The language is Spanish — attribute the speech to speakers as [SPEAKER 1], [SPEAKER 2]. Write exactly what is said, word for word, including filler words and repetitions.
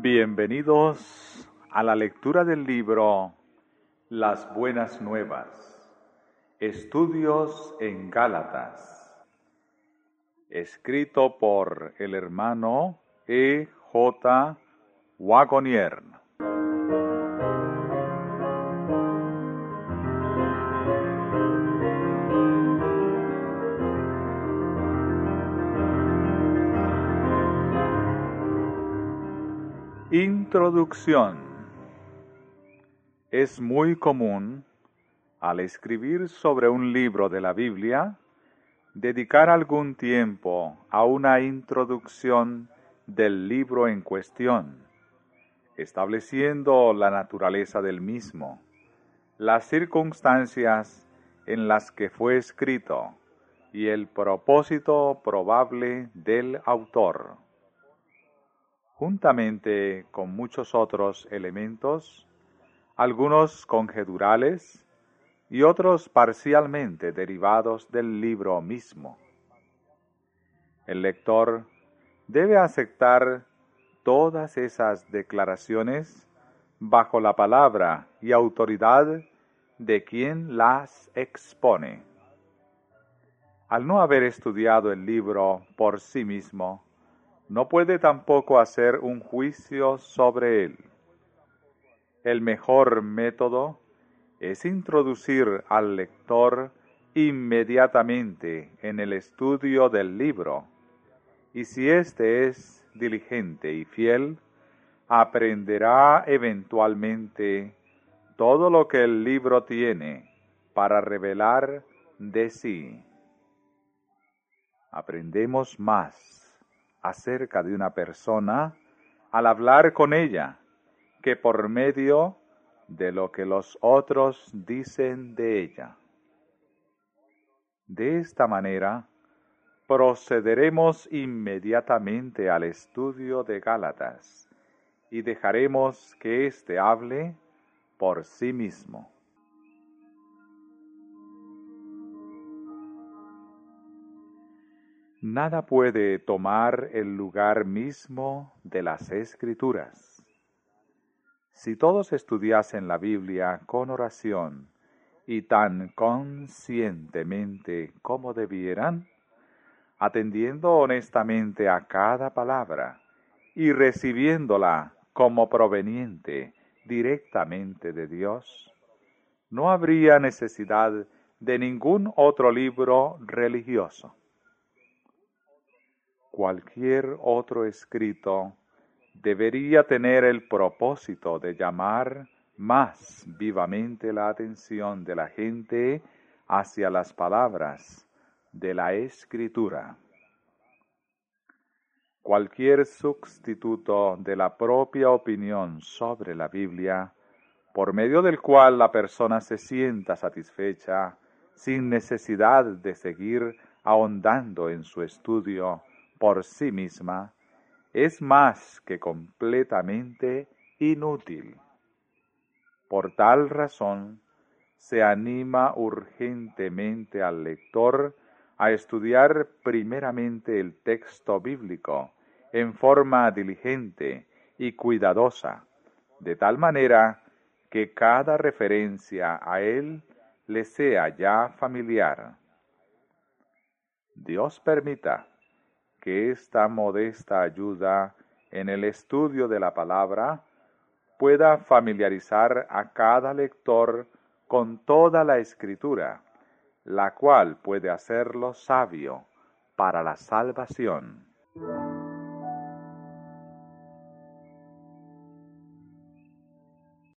[SPEAKER 1] Bienvenidos a la lectura del libro Las Buenas Nuevas, Estudios en Gálatas, escrito por el hermano E. J. Wagonier. Introducción. Es muy común, al escribir sobre un libro de la Biblia, dedicar algún tiempo a una introducción del libro en cuestión, estableciendo la naturaleza del mismo, las circunstancias en las que fue escrito y el propósito probable del autor. Juntamente con muchos otros elementos, algunos conjeturales y otros parcialmente derivados del libro mismo. El lector debe aceptar todas esas declaraciones bajo la palabra y autoridad de quien las expone. Al no haber estudiado el libro por sí mismo, no puede tampoco hacer un juicio sobre él. El mejor método es introducir al lector inmediatamente en el estudio del libro, y si éste es diligente y fiel, aprenderá eventualmente todo lo que el libro tiene para revelar de sí. Aprendemos más acerca de una persona al hablar con ella que por medio de lo que los otros dicen de ella. De esta manera, procederemos inmediatamente al estudio de Gálatas y dejaremos que éste hable por sí mismo. Nada puede tomar el lugar mismo de las Escrituras. Si todos estudiasen la Biblia con oración y tan conscientemente como debieran, atendiendo honestamente a cada palabra y recibiéndola como proveniente directamente de Dios, no habría necesidad de ningún otro libro religioso. Cualquier otro escrito debería tener el propósito de llamar más vivamente la atención de la gente hacia las palabras de la Escritura. Cualquier sustituto de la propia opinión sobre la Biblia, por medio del cual la persona se sienta satisfecha sin necesidad de seguir ahondando en su estudio por sí misma, es más que completamente inútil. Por tal razón, se anima urgentemente al lector a estudiar primeramente el texto bíblico en forma diligente y cuidadosa, de tal manera que cada referencia a él le sea ya familiar. Dios permita que esta modesta ayuda en el estudio de la palabra pueda familiarizar a cada lector con toda la Escritura, la cual puede hacerlo sabio para la salvación.